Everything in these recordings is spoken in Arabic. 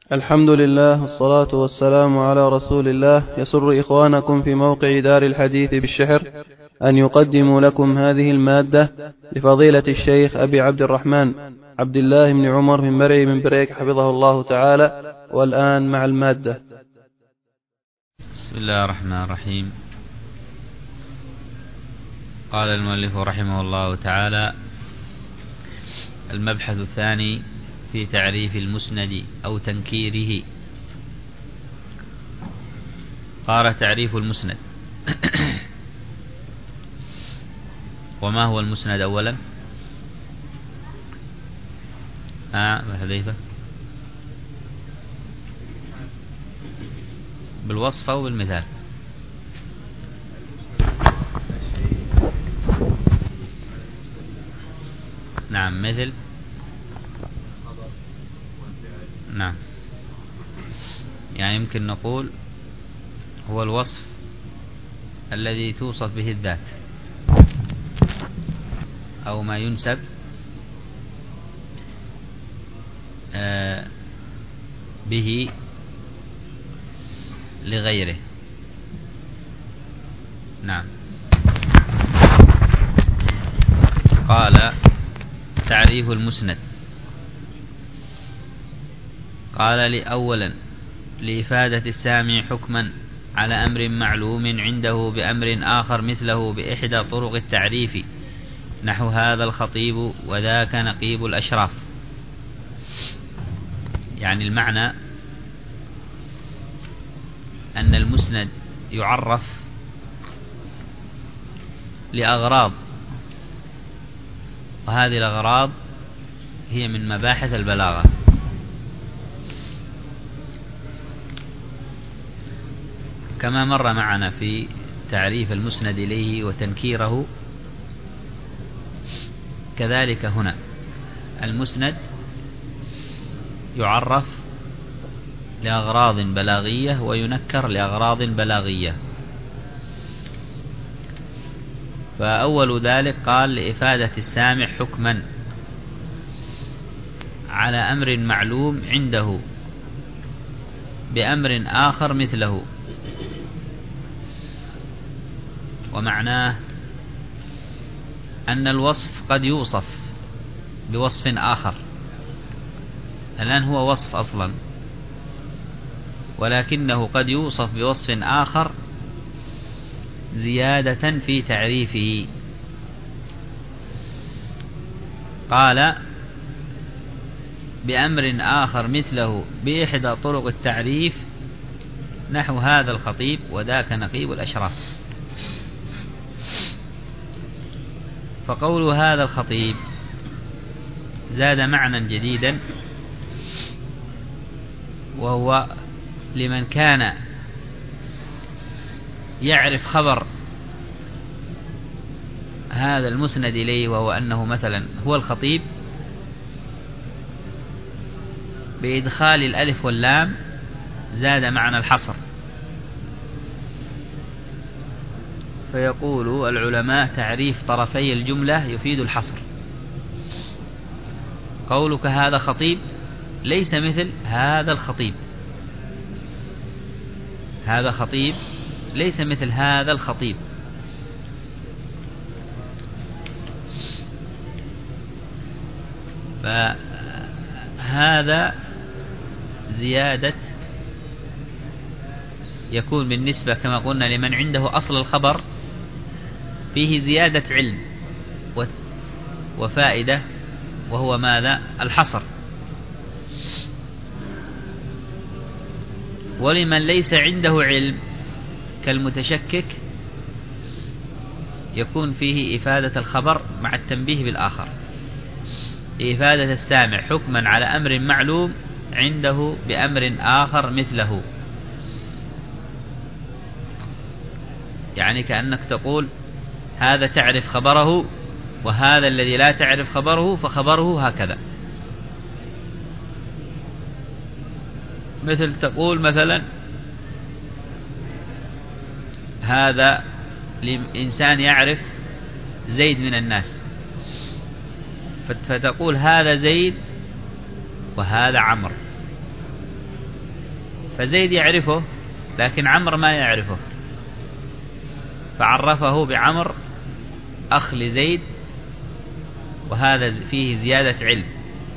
الحمد لله والصلاة والسلام على رسول الله. يسر إخوانكم في موقع دار الحديث بالشحر أن يقدموا لكم هذه المادة لفضيلة الشيخ أبي عبد الرحمن عبد الله بن عمر بن مرعي بن بريك حفظه الله تعالى. والآن مع المادة. بسم الله الرحمن الرحيم. قال المؤلف رحمه الله تعالى: المبحث الثاني في تعريف المسند أو تنكيره. قال: تعريف المسند. وما هو المسند أولا؟ حذيفة بالوصف أو بالمثال؟ نعم، مثل. نعم، يعني يمكن نقول هو الوصف الذي توصف به الذات أو ما ينسب به لغيره. نعم. قال: تعريف المسند. قال: لأولا لإفادة السامع حكما على أمر معلوم عنده بأمر آخر مثله بإحدى طرق التعريف، نحو هذا الخطيب وذاك نقيب الأشراف. يعني المعنى أن المسند يعرف لأغراض، وهذه الأغراض هي من مباحث البلاغة. كما مر معنا في تعريف المسند إليه وتنكيره، كذلك هنا المسند يعرف لأغراض بلاغية وينكر لأغراض بلاغية. فأول ذلك قال: لإفادة السامع حكما على أمر معلوم عنده بأمر آخر مثله. ومعناه أن الوصف قد يوصف بوصف آخر. الآن هو وصف أصلا، ولكنه قد يوصف بوصف آخر زيادة في تعريفه. قال: بأمر آخر مثله بإحدى طرق التعريف، نحو هذا الخطيب وذاك نقيب الأشراف. فقول هذا الخطيب زاد معنى جديدا، وهو لمن كان يعرف خبر هذا المسند إليه، وهو أنه مثلا هو الخطيب، بإدخال الألف واللام زاد معنى الحصر. فيقول العلماء: تعريف طرفي الجملة يفيد الحصر. قولك هذا خطيب ليس مثل هذا الخطيب، هذا خطيب ليس مثل هذا الخطيب. فهذا زيادة يكون بالنسبة كما قلنا لمن عنده أصل الخبر فيه زيادة علم وفائدة، وهو ماذا؟ الحصر. ولمن ليس عنده علم كالمتشكك يكون فيه إفادة الخبر مع التنبيه بالآخر، إفادة السامع حكما على أمر معلوم عنده بأمر آخر مثله. يعني كأنك تقول: هذا تعرف خبره، وهذا الذي لا تعرف خبره فخبره هكذا. مثل تقول مثلا: هذا إنسان يعرف زيد من الناس، فتقول: هذا زيد وهذا عمرو. فزيد يعرفه لكن عمرو ما يعرفه، فعرفه بعمر أخ لزيد، وهذا فيه زيادة علم.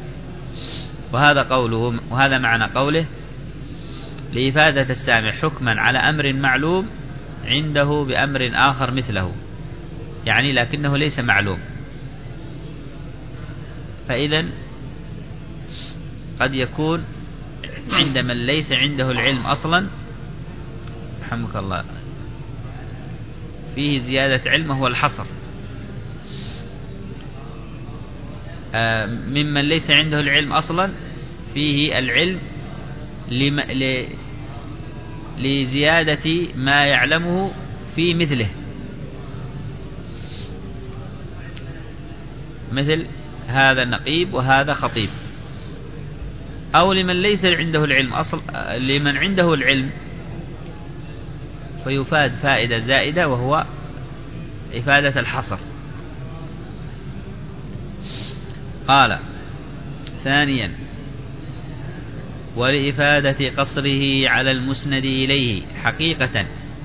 وهذا معنى قوله لإفادة السامع حكما على أمر معلوم عنده بأمر آخر مثله، يعني لكنه ليس معلوم. فإذن قد يكون عند من ليس عنده العلم أصلا، رحمك الله، فيه زيادة علم وهو الحصر. ممن ليس عنده العلم أصلا فيه العلم لزيادة ما يعلمه في مثله، مثل هذا نقيب وهذا خطيب. أو لمن ليس عنده العلم لمن عنده العلم فيفاد فائدة زائدة وهو إفادة الحصر. قال ثانيا ولإفادة قصره على المسند إليه حقيقة،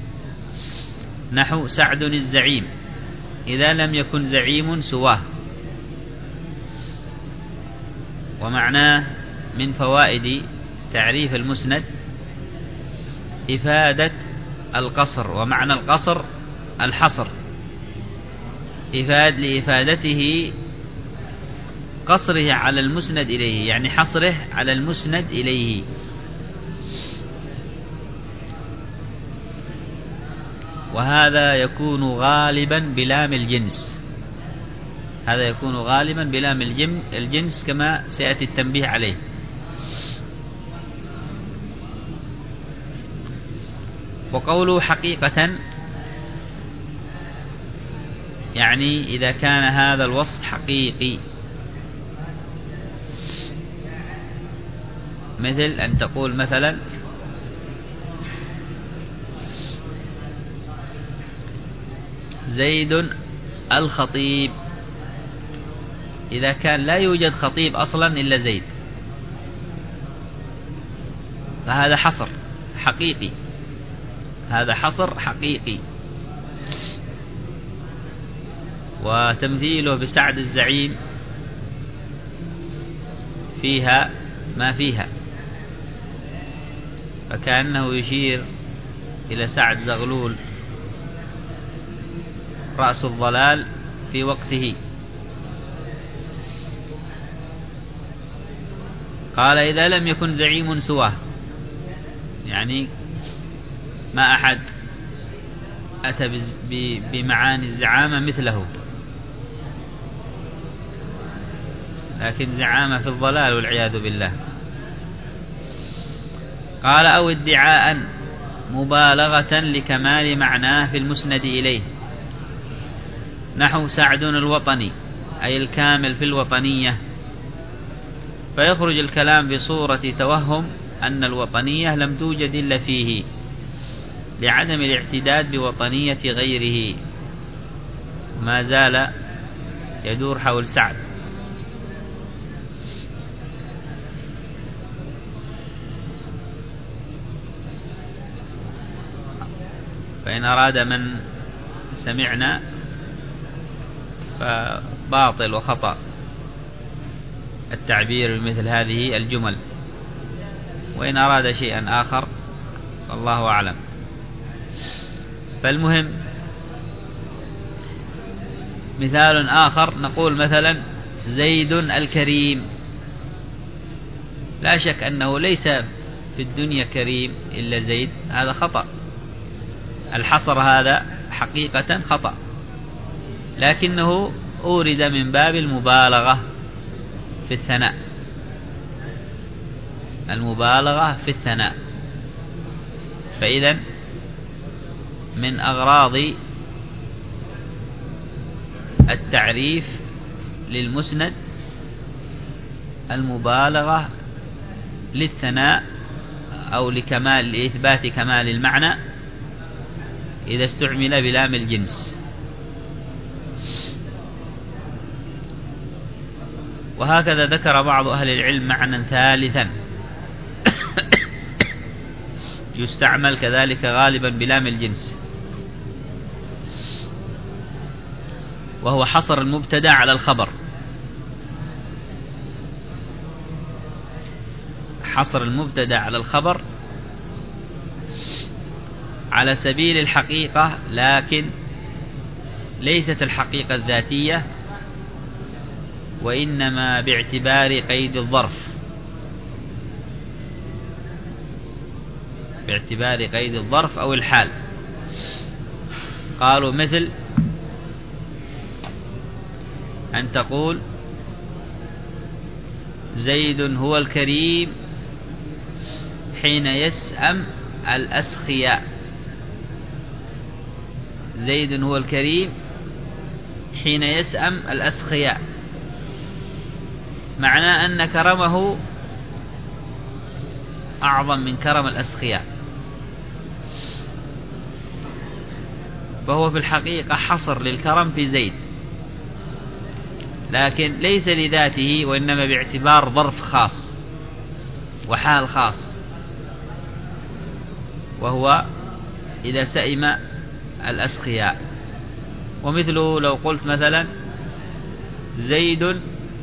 نحو سعد الزعيم إذا لم يكن زعيم سواه. ومعناه من فوائد تعريف المسند إفادة القصر، ومعنى القصر الحصر، لإفادته قصره على المسند إليه، يعني حصره على المسند إليه. وهذا يكون غالبا بلام الجنس، هذا يكون غالبا بلام الجنس كما سيأتي التنبيه عليه. وقوله حقيقة يعني إذا كان هذا الوصف حقيقي، مثل أن تقول مثلا زيد الخطيب، إذا كان لا يوجد خطيب أصلا إلا زيد، فهذا حصر حقيقي، هذا حصر حقيقي. وتمثيله بسعد الزعيم فيها ما فيها، فكأنه يشير إلى سعد زغلول رأس الضلال في وقته. قال إذا لم يكن زعيم سواه، يعني ما أحد أتى بمعاني الزعامة مثله، لكن زعامة في الضلال والعياذ بالله. قال أو ادعاء مبالغة لكمال معناه في المسند إليه، نحو سعد الوطني أي الكامل في الوطنية، فيخرج الكلام بصورة توهم أن الوطنية لم توجد إلا فيه لعدم الاعتداد بوطنية غيره. ما زال يدور حول سعد. فإن أراد من سمعنا فباطل وخطأ التعبير بمثل هذه الجمل، وإن أراد شيئا آخر فالله أعلم. فالمهم مثال آخر نقول مثلا زيد الكريم، لا شك أنه ليس في الدنيا كريم إلا زيد، هذا خطأ، الحصر هذا حقيقة خطأ، لكنه أورد من باب المبالغة في الثناء، المبالغة في الثناء. فإذا من أغراض التعريف للمسند المبالغة للثناء أو لإثبات كمال المعنى إذا استعمل بلام الجنس. وهكذا ذكر بعض أهل العلم معنى ثالثا يستعمل كذلك غالبا بلام الجنس، وهو حصر المبتدأ على الخبر. حصر المبتدأ على الخبر على سبيل الحقيقة، لكن ليست الحقيقة الذاتية، وإنما باعتبار قيد الظرف، باعتبار قيد الظرف أو الحال. قالوا مثل أن تقول زيد هو الكريم حين يسأم الأسخياء. زيد هو الكريم حين يسأم الأسخياء، معناه أن كرمه أعظم من كرم الأسخياء، فهو في الحقيقة حصر للكرم في زيد، لكن ليس لذاته، وإنما باعتبار ظرف خاص وحال خاص، وهو إذا سئم الأسخياء. ومثله لو قلت مثلا زيد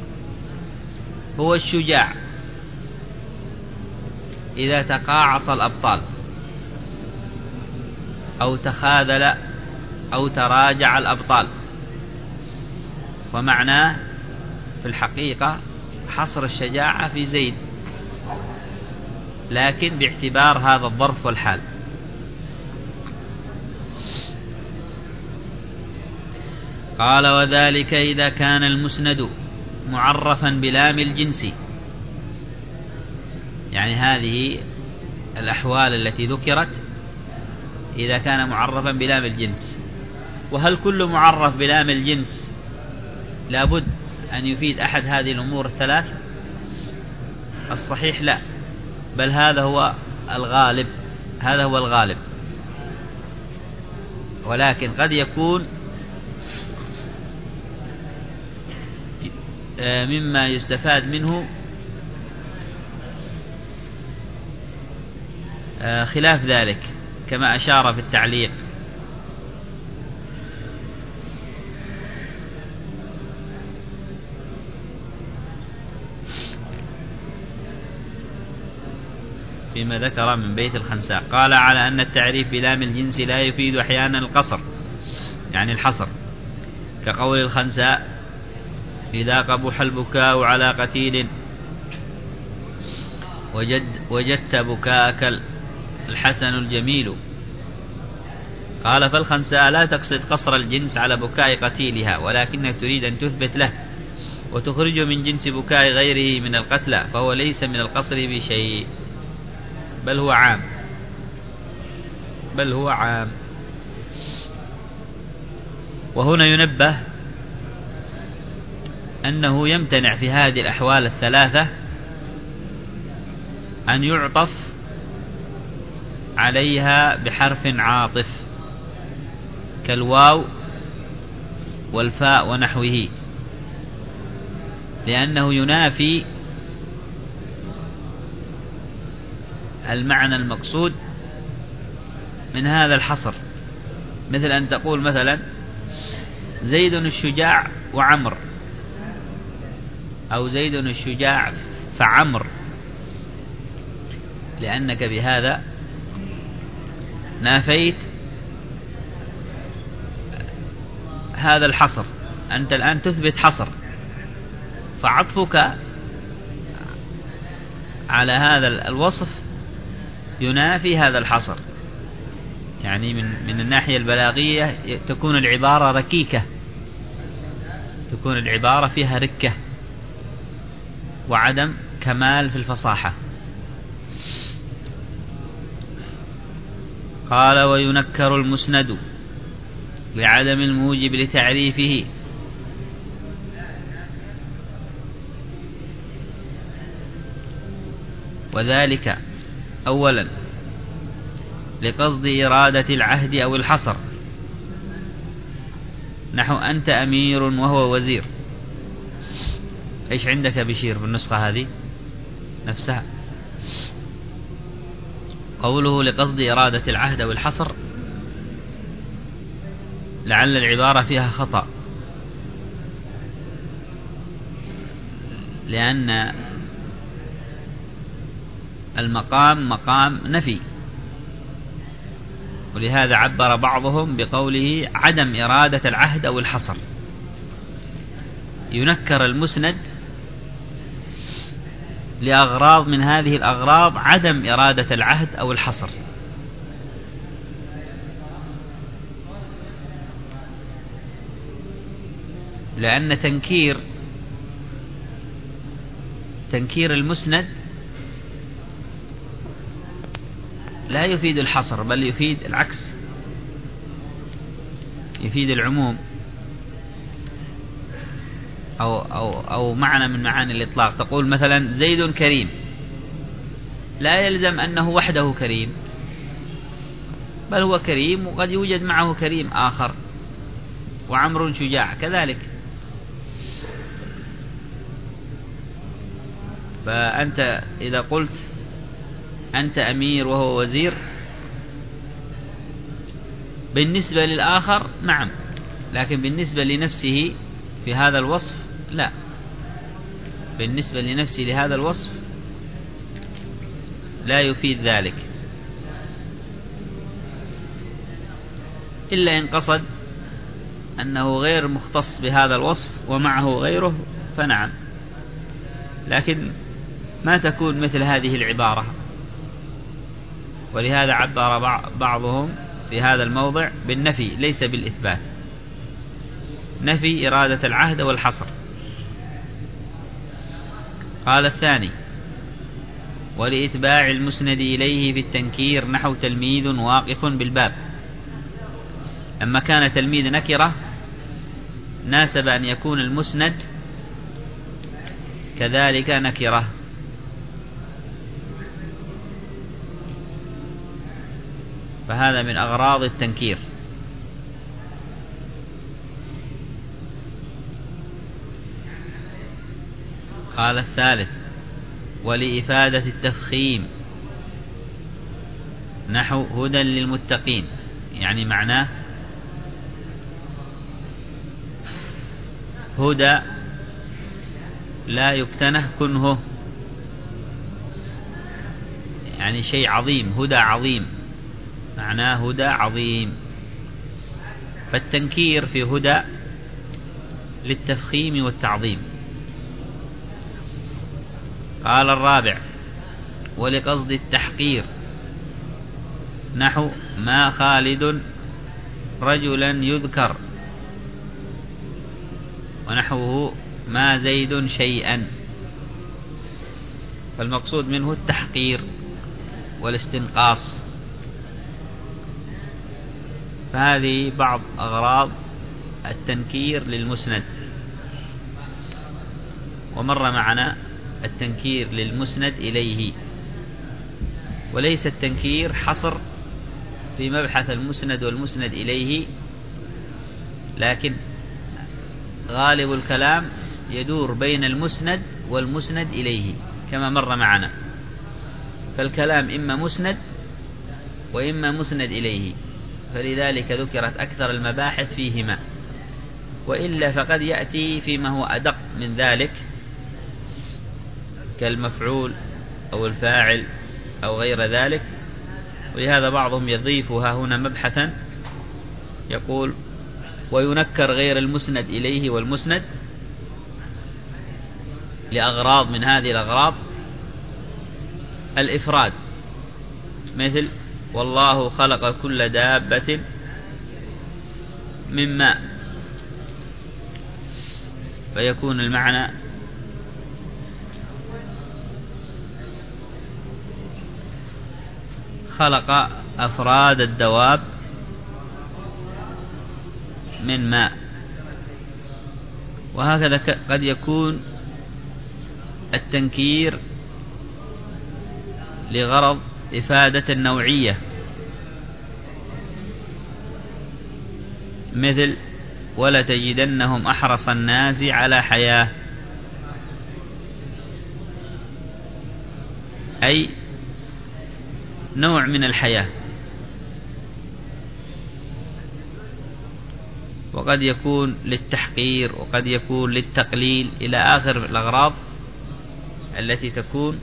هو الشجاع إذا تقاعص الأبطال، أو تخاذل أو تراجع الأبطال، ومعناه في الحقيقة حصر الشجاعة في زيد، لكن باعتبار هذا الظرف والحال. قال وذلك إذا كان المسند معرفا بلام الجنس، يعني هذه الأحوال التي ذكرت إذا كان معرفا بلام الجنس. وهل كل معرف بلام الجنس لابد أن يفيد أحد هذه الأمور الثلاث؟ الصحيح لا، بل هذا هو الغالب، هذا هو الغالب. ولكن قد يكون مما يستفاد منه خلاف ذلك، كما أشار في التعليق. فيما ذكر من بيت الخنساء قال على أن التعريف بلام الجنس لا يفيد أحيانا القصر، يعني الحصر، كقول الخنساء إذا قبح البكاء على قتيل وجدت بكاءك الحسن الجميل. قال فالخنساء لا تقصد قصر الجنس على بكاء قتيلها، ولكنك تريد أن تثبت له وتخرج من جنس بكاء غيره من القتلى، فهو ليس من القصر بشيء، بل هو عام، بل هو عام. وهنا ينبه أنه يمتنع في هذه الأحوال الثلاثة أن يعطف عليها بحرف عاطف كالواو والفاء ونحوه، لأنه ينافي المعنى المقصود من هذا الحصر. مثل أن تقول مثلا زيد الشجاع وعمر، أو زيد الشجاع فعمر، لأنك بهذا نافيت هذا الحصر. أنت الآن تثبت حصر، فعطفك على هذا الوصف ينافي هذا الحصر. يعني من الناحية البلاغية تكون العبارة ركيكة، تكون العبارة فيها ركة وعدم كمال في الفصاحة. قال وينكر المسند لعدم الموجب لتعريفه، وذلك أولا لقصد إرادة العهد أو الحصر، نحو أنت أمير وهو وزير. إيش عندك بشير بالنسخة هذه نفسها؟ قوله لقصد إرادة العهد والحصر، لعل العبارة فيها خطأ، لأن المقام مقام نفي، ولهذا عبر بعضهم بقوله عدم إرادة العهد أو الحصر، ينكر المسند لأغراض من هذه الأغراض عدم إرادة العهد أو الحصر. لأن تنكير المسند لا يفيد الحصر، بل يفيد العكس، يفيد العموم أو معنى من معاني الإطلاق. تقول مثلا زيد كريم، لا يلزم أنه وحده كريم، بل هو كريم وقد يوجد معه كريم آخر، وعمر شجاع كذلك. فأنت إذا قلت أنت أمير وهو وزير، بالنسبة للآخر نعم، لكن بالنسبة لنفسه في هذا الوصف لا، بالنسبة لنفسه لهذا الوصف لا يفيد ذلك، إلا إن قصد أنه غير مختص بهذا الوصف ومعه غيره فنعم، لكن ما تكون مثل هذه العبارة. ولهذا عبر بعضهم في هذا الموضع بالنفي ليس بالإثبات، نفي إرادة العهد والحصر. قال الثاني: ولإتباع المسند إليه في التنكير نحو تلميذ واقف بالباب. لما كان تلميذ نكرة ناسب أن يكون المسند كذلك نكرة، فهذا من أغراض التنكير. قال الثالث: ولإفادة التفخيم نحو هدى للمتقين، يعني معناه هدى لا يكتنه كنه، يعني شيء عظيم، هدى عظيم، معناه هدى عظيم. فالتنكير في هدى للتفخيم والتعظيم. قال الرابع: ولقصد التحقير نحو ما خالد رجلا يذكر، ونحوه ما زيد شيئا. فالمقصود منه التحقير والاستنقاص. فهذه بعض أغراض التنكير للمسند. ومر معنا التنكير للمسند إليه، وليس التنكير حصر في مبحث المسند والمسند إليه، لكن غالب الكلام يدور بين المسند والمسند إليه كما مر معنا. فالكلام إما مسند وإما مسند إليه، فلذلك ذكرت أكثر المباحث فيهما، وإلا فقد يأتي فيما هو أدق من ذلك كالمفعول أو الفاعل أو غير ذلك. ولهذا بعضهم يضيفها هنا مبحثا يقول: وينكر غير المسند إليه والمسند لأغراض من هذه الأغراض: الإفراد، مثل والله خلق كل دابة من ماء، فيكون المعنى خلق أفراد الدواب من ماء. وهكذا قد يكون التنكير لغرض إفادة النوعية، مثل ولتجدنهم أحرص الناس على حياة، أي نوع من الحياة، وقد يكون للتحقير، وقد يكون للتقليل، إلى آخر الأغراض التي تكون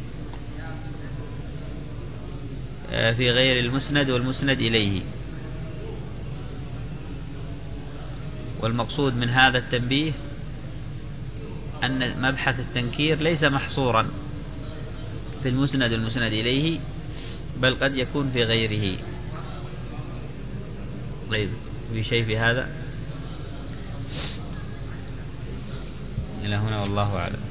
في غير المسند والمسند إليه. والمقصود من هذا التنبيه أن مبحث التنكير ليس محصورا في المسند والمسند إليه، بل قد يكون في غيره. طيب، في شيء في هذا؟ إلى هنا والله أعلم.